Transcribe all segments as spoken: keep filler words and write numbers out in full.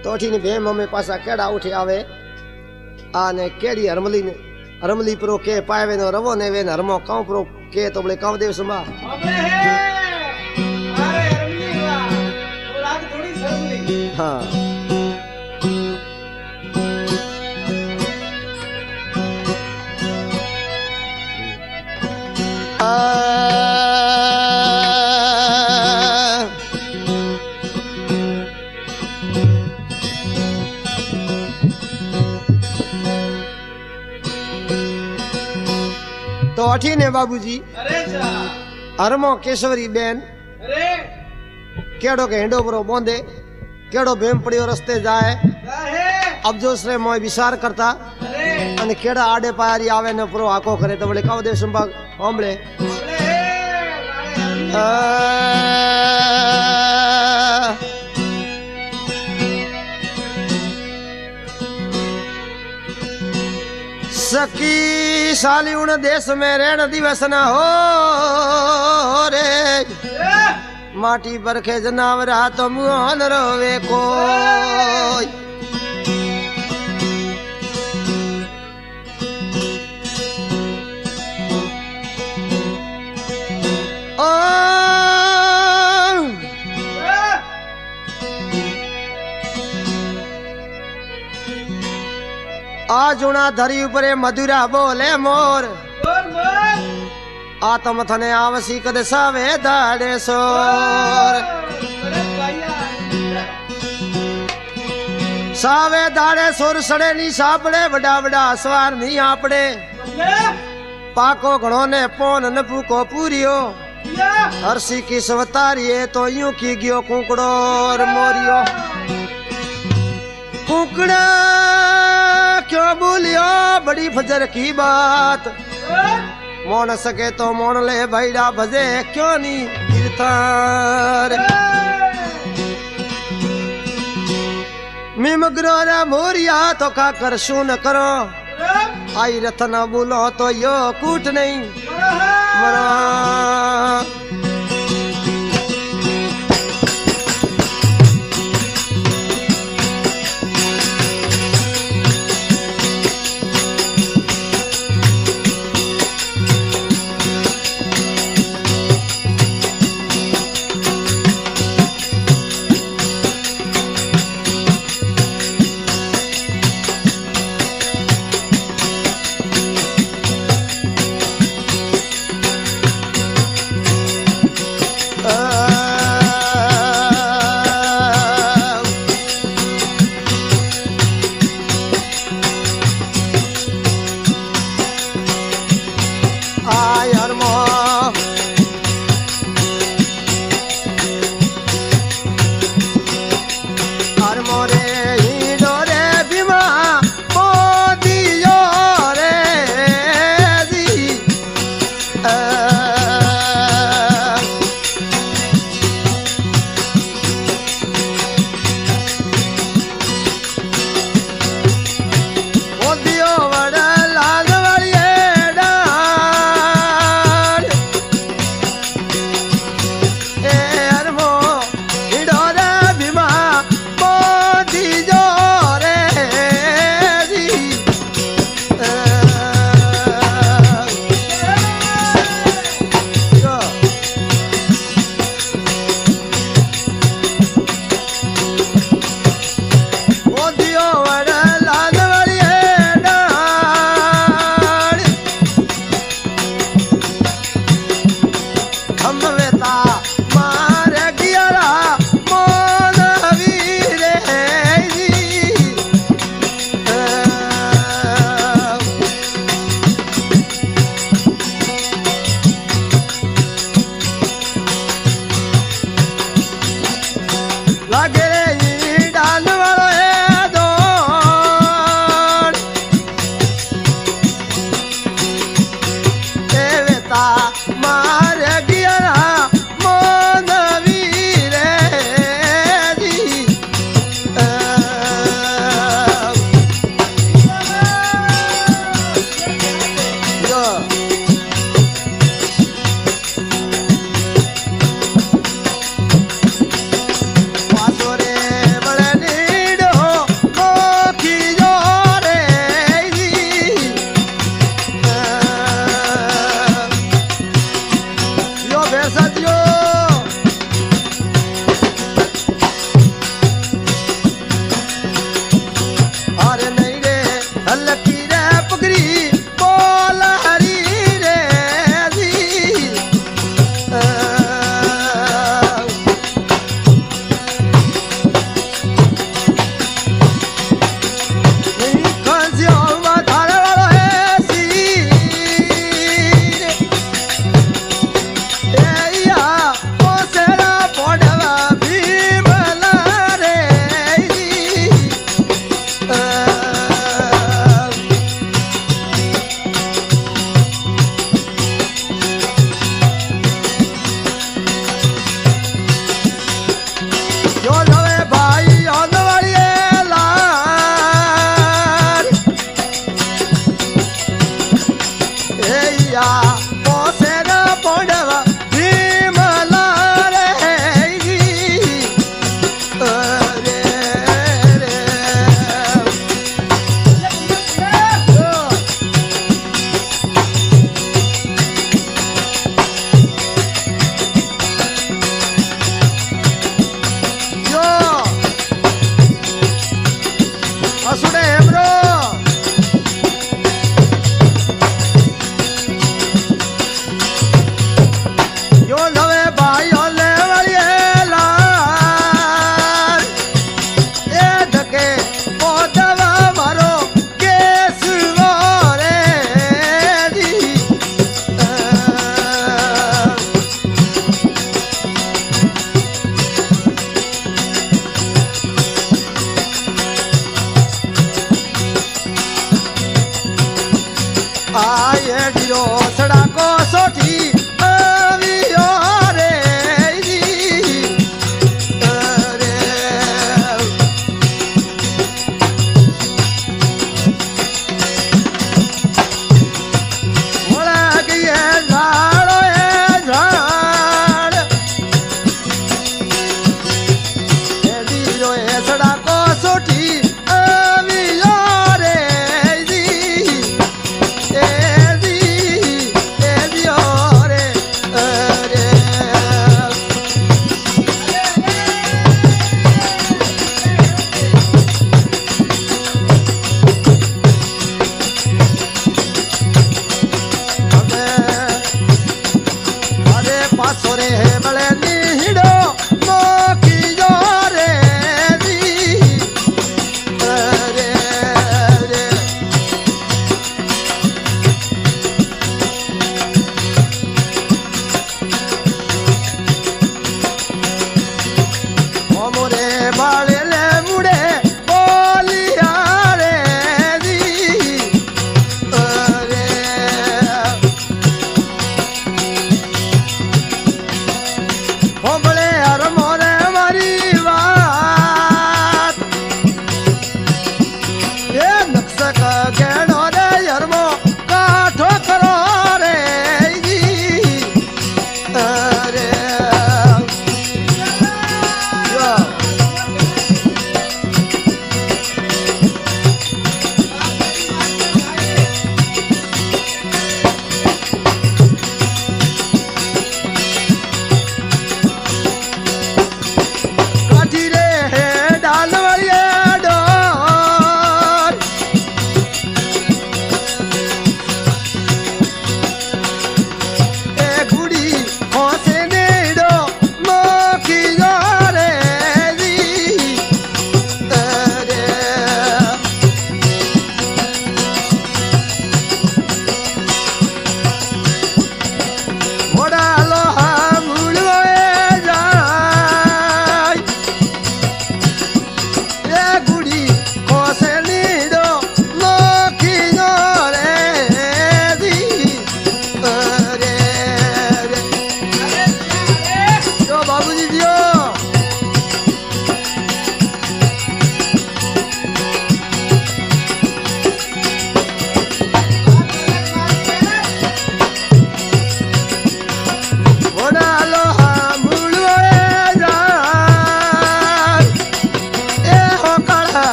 तो अठी ने भेम हमें पासा केड़ा उठे आवे आने केड़ी हरमली ने हरमली प्रो के पावे नो रवो ने वे हरमो काउ प्रो के तो बले काउ देव संभा अबे हे अरे हरमली वा तो राग थोड़ी सरमली हां तो अठी ने बाबूजी अरे जा हरमो केशवरी बेन अरे केड़ो के हेंडो परो बोंदे केड़ो भेम पड़ियो रस्ते जाए काहे अब जो श्रे मोय विचार करता अरे अने केड़ा आडे पारी आवे ने परो आको करे तो बले काउ देव संभाग होंबळे अबे हे अरे आ सकी साली उन देश में रहन दिवस न हो रे माटी बरखे जनावरा तो मुँह न रोवे कोई ओ आजुना धरी उपरे मधुरा बोले मोर बोल बोल आत्म थने आवसी कदे सावे दाड़े सोर अरे भैया सावे दाड़े सोर सड़े नी सापड़े बड़ा बड़ा सवार नी आपड़े पाको घणो ने पोन न पूको पूरियो हरसी की सवतारिये तो यूं की गयो कुकड़ो और मोरियो कुकड़ा क्यों बोलियो बड़ी फजर की बात मोन सके तो मोन ले भैया भजे क्यों नी कीर्तन मिमग्रो रे मोरिया तो का कर सुन करो आई रथ न बोलो तो यो कूट नहीं मरा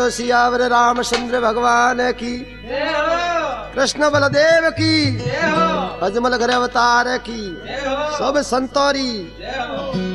बोलो सियावर रामचंद्र भगवान की, जय हो, कृष्ण बलदेव की, जय हो, अजमल घर अवतार की, जय हो, सब संतोरी जय हो।